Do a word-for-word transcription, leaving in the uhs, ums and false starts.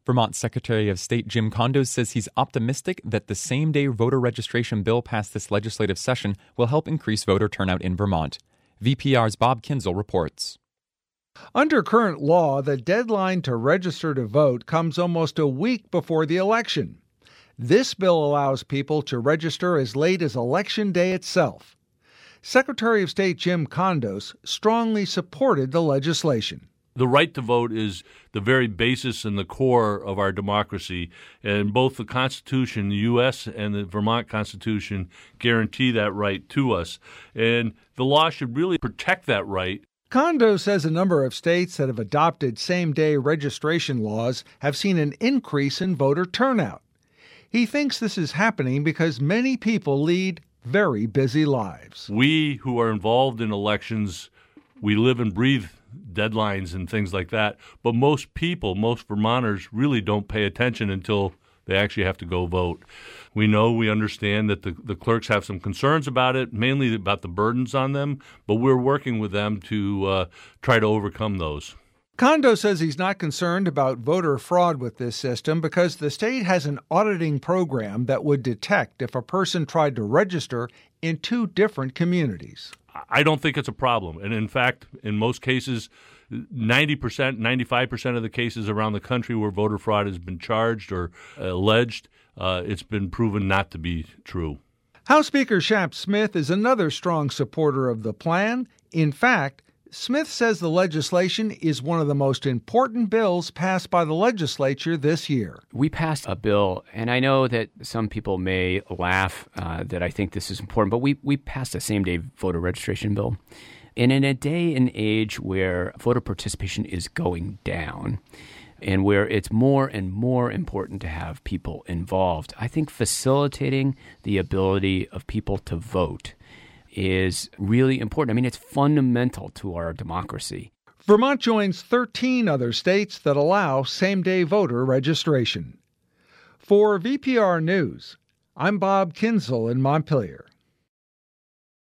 Vermont Secretary of State Jim Kondos says he's optimistic that the same-day voter registration bill passed this legislative session will help increase voter turnout in Vermont. V P R's Bob Kinzel reports. Under current law, the deadline to register to vote comes almost a week before the election. This bill allows people to register as late as Election Day itself. Secretary of State Jim Kondos strongly supported the legislation. The right to vote is the very basis and the core of our democracy, and both the Constitution, the U S and the Vermont Constitution guarantee that right to us, and the law should really protect that right. Kondos says a number of states that have adopted same-day registration laws have seen an increase in voter turnout. He thinks this is happening because many people lead very busy lives. We who are involved in elections, we live and breathe deadlines and things like that. But most people, most Vermonters, really don't pay attention until they actually have to go vote. We know, we understand that the, the clerks have some concerns about it, mainly about the burdens on them, but we're working with them to uh, try to overcome those. Kondos says he's not concerned about voter fraud with this system because the state has an auditing program that would detect if a person tried to register in two different communities. I don't think it's a problem. And in fact, in most cases, ninety percent, ninety-five percent of the cases around the country where voter fraud has been charged or alleged, uh, it's been proven not to be true. House Speaker Shap Smith is another strong supporter of the plan. In fact, Smith says the legislation is one of the most important bills passed by the legislature this year. We passed a bill, and I know that some people may laugh uh, that I think this is important, but we, we passed a same-day voter registration bill. And in a day and age where voter participation is going down and where it's more and more important to have people involved, I think facilitating the ability of people to vote is really important. I mean, it's fundamental to our democracy. Vermont joins thirteen other states that allow same-day voter registration. For V P R News, I'm Bob Kinzel in Montpelier.